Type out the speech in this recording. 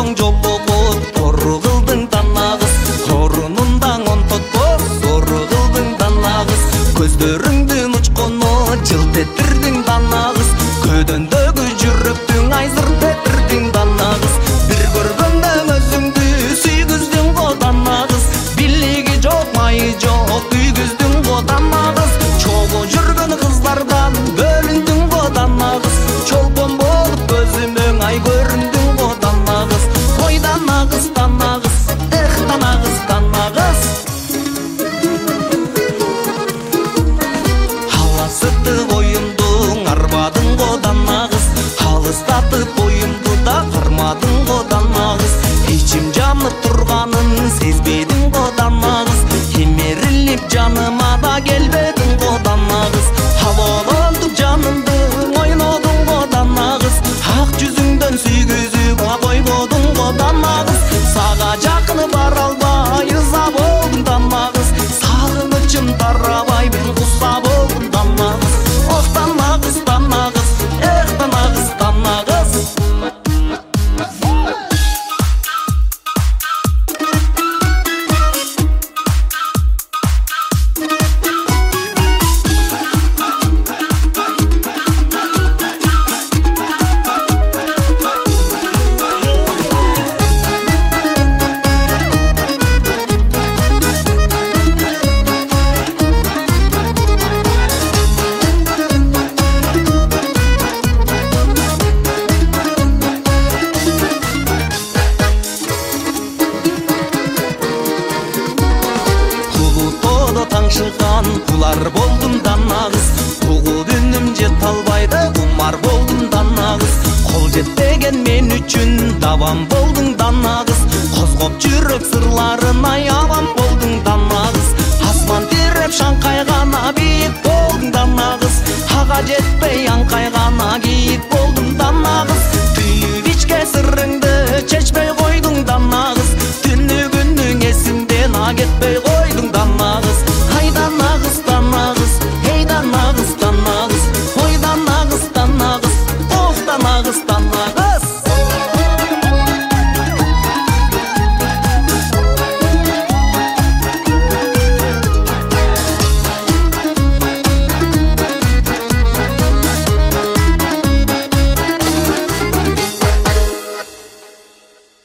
жолуң жолугут тору кылдың данагыз орунундан онтотпос зору кылдың данагыз көздөрүңдүн учкону жылт этирдиң данагыз көдөндөгү жүрөктүң айзырт этирдиң данагыз бир көргөндө өзүңдү сүйгүздүң го данагыз бийлиги жок майы жок күйгүздүң го данагыз чогуу жүргөн кыздардан бөлүндүң го данагыз чолпон болуп көзүмө ай көрүндүң го данагыз ой данагыз данагыз эх данагыз данагыз аласыты боюмдуң арбадың го данагыз алыстатып боюмду да кармадың го данагыз ичим жанып турганын сезбедиң го данагыз эмерилип жаныма да келбедиң го данагыз алоолонтуп жанымды ойнодуң го данагыз ак жүзүңдөн сүйгүзүп койбодуң го данагыз сага жакын бара албай ыза болдум данагыз сагынычым тарабай мен куса болдум данагыз ох данагыз данагыз эх данагыз данагыз таңшыган кулар болдум данагыз угуп үнүм жете албайды кумар болдум данагыз кол жетпеген мен үчүн давам болдуң данагыз козгоп жүрөк сырларын аябам болдуң данагыз асман тиреп шаңкайган бийик болдуң данагыз ага жетпей аңкайган